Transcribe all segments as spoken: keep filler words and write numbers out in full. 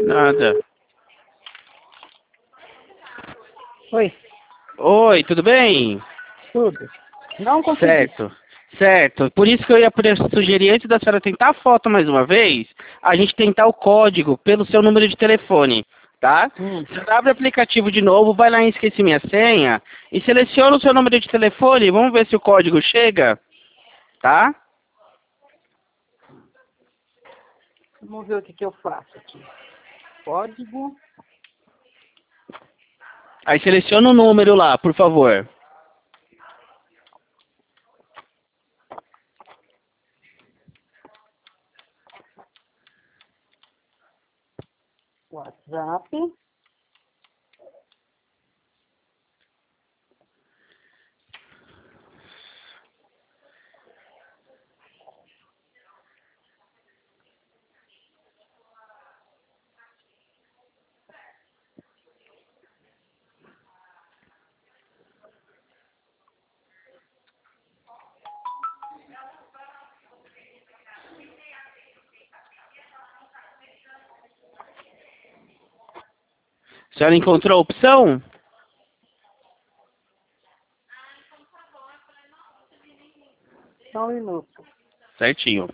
Nada. Oi, Oi, tudo bem? tudo. Não consegui. Certo, certo. Por isso que eu ia pre- sugerir, antes da senhora tentar a foto mais uma vez, a gente tentar o código pelo seu número de telefone, tá? Hum. Você abre o aplicativo de novo, vai lá em Esqueci Minha Senha e seleciona o seu número de telefone, vamos ver se o código chega, tá? Vamos ver o que, que eu faço aqui. Código. Aí seleciona o número lá, por favor. WhatsApp. A senhora encontrou a opção? Só um minuto. Certinho.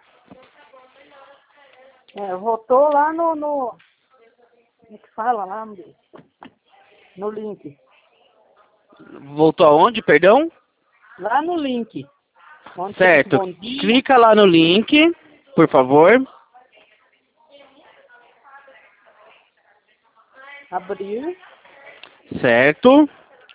É, voltou lá no, no... Como é que fala lá? meu Deus? No link. Voltou aonde, perdão? Lá no link. Onde você disse Certo. bom dia. Clica lá no link, por favor. Abrir. Certo.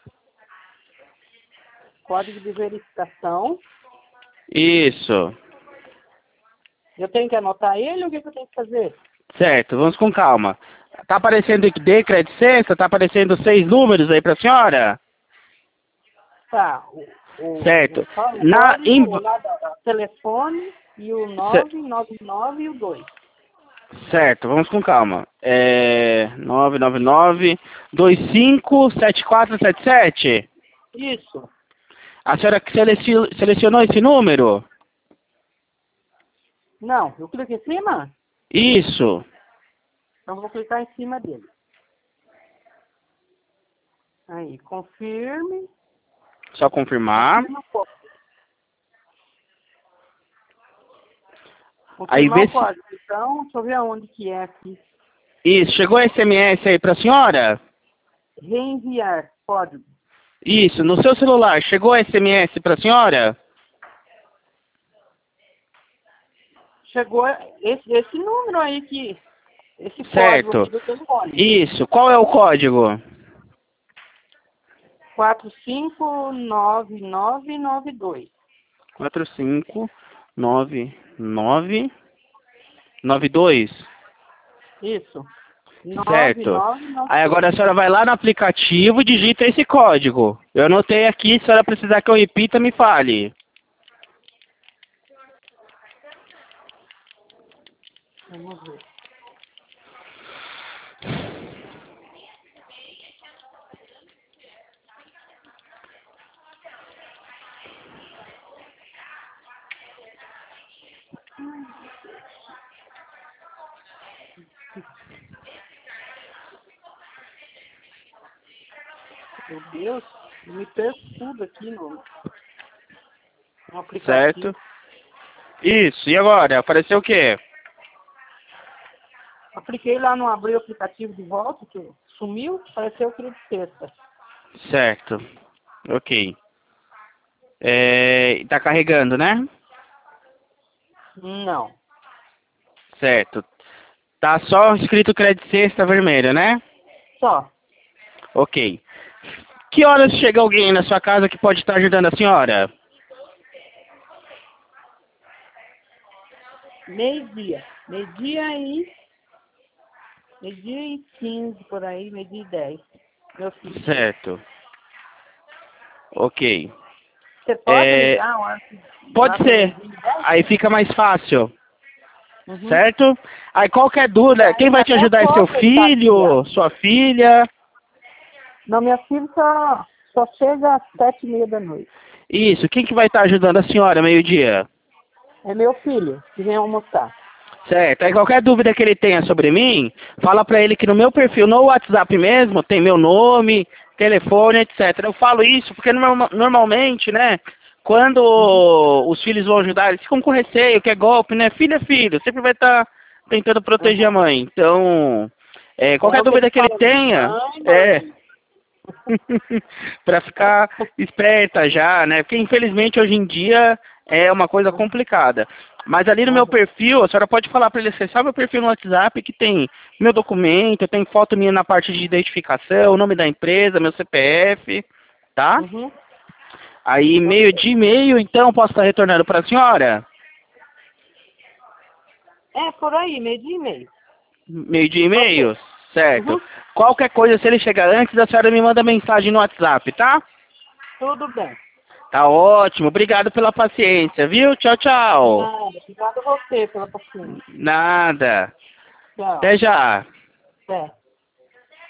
Código de verificação. Isso. Eu tenho que anotar ele ou o que, que eu tenho que fazer? Certo, vamos com calma. Tá aparecendo D, crédito sexta? Tá aparecendo seis números aí pra senhora? Tá. O, o, Certo. o, o Na, código em, lá da, da telefone e o cer- nove nove nove e o dois. certo, vamos com calma. É, nove nove nove dois cinco sete quatro sete sete. Isso. A senhora que seleci- selecionou esse número? Não, eu clico em cima? Isso. Então eu vou clicar em cima dele. Aí, confirme. Só confirmar. Confirma o código. Aí Confirmar vê o se... código. Então, deixa eu ver aonde que é aqui. Isso, chegou S M S aí pra senhora? Reenviar código. Isso, no seu celular, chegou S M S pra senhora? Chegou esse, esse número aí que... Esse código Certo. aqui do telefone. Isso, qual é o código? quatro cinco nove nove nove dois. quatro cinco nove nove nove dois. Isso. nove Certo. nove nove Aí agora a dois. senhora vai lá no aplicativo e digita esse código. Eu anotei aqui, se a senhora precisar que eu repita, me fale. Vamos ver. Meu Deus, eu me perco tudo aqui no, no aplicativo. Certo. Isso, e agora? Apareceu o quê? Apliquei lá, não abri o aplicativo de volta, que sumiu, apareceu o crédito sexta. Certo. Ok. É, tá carregando, né? Não. Certo. Tá só escrito crédito sexta vermelho, né? Só. Ok. Que horas chega alguém na sua casa que pode estar ajudando a senhora? Meio-dia. Meio-dia e... Meio-dia e quinze, por aí, meio-dia e dez. Meu filho chega. Certo. Ok. Você pode É, ligar uma hora que- pode lá para ser. meio-dia e dez? Aí fica mais fácil. Uhum. Certo? Aí qualquer dúvida, quem Aí vai te até ajudar é seu posso estar aqui já. filho, sua filha? Não, minha filha só, só chega às sete e meia da noite. Isso, quem que vai estar ajudando a senhora meio-dia? É meu filho que vem almoçar. Certo. Aí qualquer dúvida que ele tenha sobre mim, fala pra ele que no meu perfil, no WhatsApp mesmo, tem meu nome, telefone, etcétera. Eu falo isso porque norma- normalmente, né, quando Uhum. os filhos vão ajudar, eles ficam com receio, que é golpe, né? Filho é filho, sempre vai estar tentando proteger a Uhum. mãe. Então, é, É qualquer o que ele dúvida que ele fala, tenha, mãe, é, mãe. para ficar esperta já, né? Porque infelizmente hoje em dia é uma coisa complicada. Mas ali no meu Uhum. perfil, a senhora pode falar para ele acessar meu perfil no WhatsApp, que tem meu documento, tem foto minha na parte de identificação, o nome da empresa, meu C P F, tá? Uhum. Aí meio Ok. de e-mail, então posso estar retornando para a senhora? É, por aí, meio de e-mail. Meio de Ok. e-mail? Certo. Uhum. Qualquer coisa, se ele chegar antes, a senhora me manda mensagem no WhatsApp, tá? Tudo bem. Tá ótimo. Obrigado pela paciência, viu? Tchau, tchau. Nada. Obrigada a você pela paciência. Nada. Tchau. Até já. Até.